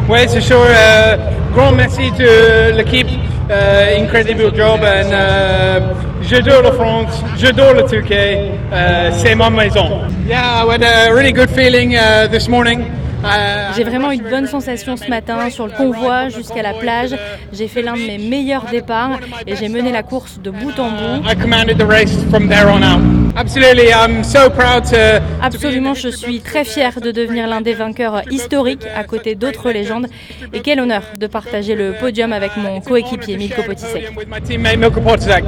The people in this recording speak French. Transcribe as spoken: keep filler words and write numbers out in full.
Oui, c'est sûr. Euh, grand merci à l'équipe. Uh, incredible job. And uh, j'adore la France. J'adore le Turquie. Uh, c'est ma maison. Yeah, I had a really good feeling uh, this morning. J'ai vraiment eu de bonnes sensations ce matin sur le convoi jusqu'à la plage. J'ai fait l'un de mes meilleurs départs et j'ai mené la course de bout en bout. I commanded the race from there on out. Absolutely, I'm so proud to. Absolument, je suis très fier de devenir l'un des vainqueurs historiques à côté d'autres légendes. Et quel honneur de partager le podium avec mon coéquipier Milko Potisek.